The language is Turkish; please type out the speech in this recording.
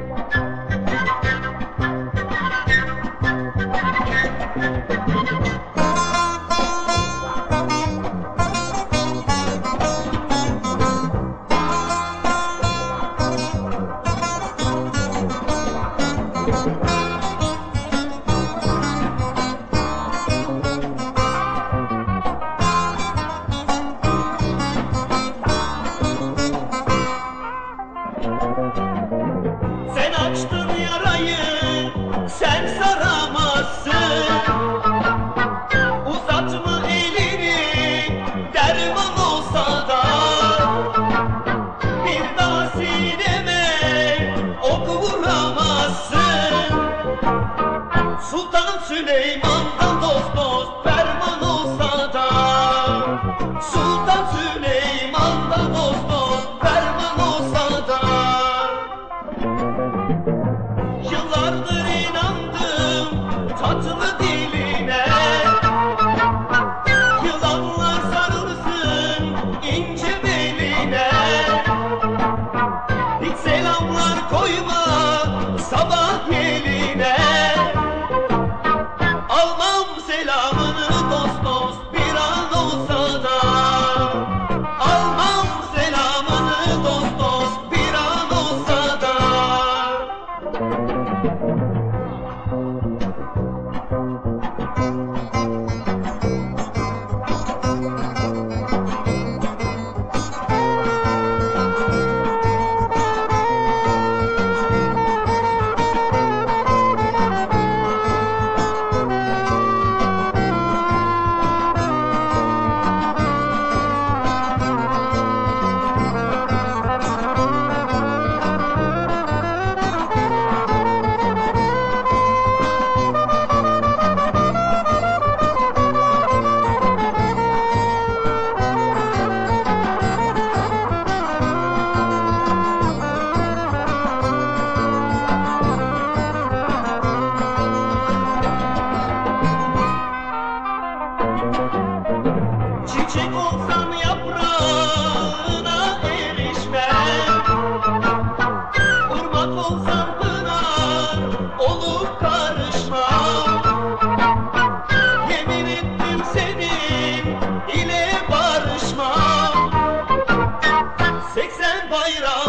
Sen açtın yarayı, sen saramazsın. Uzatma elini, derman olsa da bir daha sineme ok vuramazsın. Sultan Süleyman'dan dost dost ferman olsa da Sultan Süleyman'dan dost dost ferman olsa da yıllardır inandım tatlı diline. Yılanlar sarılsın ince beline. Hiç selamlar koyma sabah geline. Almam selamını dost dost bir an olsa da. Almam selamını dost dost bir an olsa da. Çiçek olsam yaprağına erişmem. Irmak olsam pınar olup karışmam. Yemin ettim senin ile barışmam. 80 bayrağı